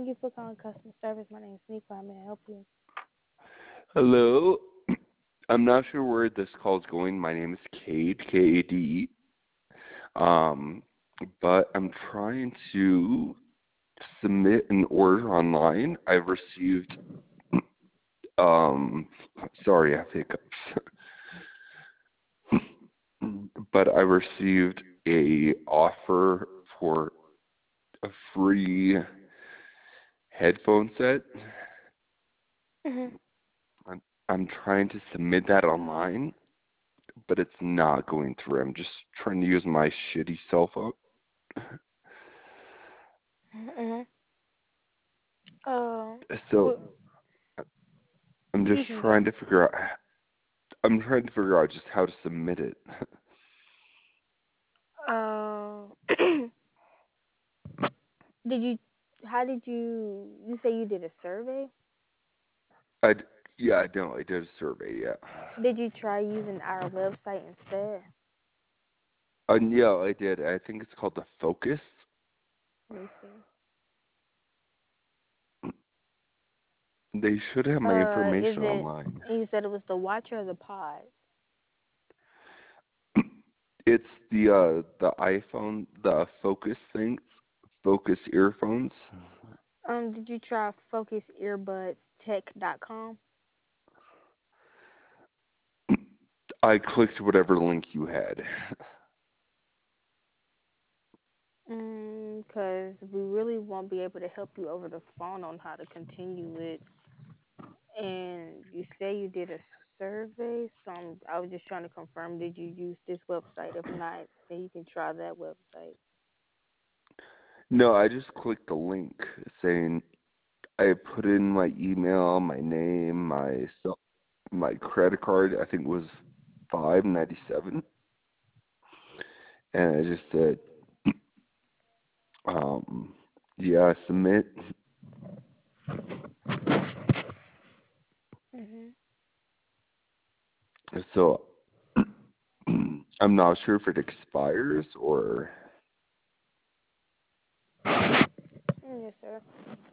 Thank you for calling customer service. My name is Nico. How may I help you? Hello. I'm not sure where this call is going. My name is Cade, K-A-D-E. Um, but I'm trying to submit an order online. I've received, um, sorry, I have hiccups. But I received a offer for a free headphone set. Mhm. I'm trying to submit that online, but it's not going through. I'm just trying to use my shitty cell phone. Mhm. Uh, So well, I'm just you can go. trying to figure out. I'm trying to figure out just how to submit it. Uh, did you? How did you? You say you did a survey? I yeah, I know. I did a survey. Yeah. Did you try using our website instead? Yeah, I did. I think it's called the Focus. Let me see. They should have my Is information it? online. You said it was the watch or the pod? It's the iPhone, the Focus things, Focus earphones. Did you try focusearbudstech.com? I clicked whatever link you had. Because we really won't be able to help you over the phone on how to continue it. And you say you did a survey, so I was just trying to confirm, did you use this website? If not, then you can try that website. No, I just clicked the link saying I put in my email, my name, my credit card. I think it was $5.97, and I just said, yeah, submit. Mhm. So I'm not sure if it expires or. Yes, sir.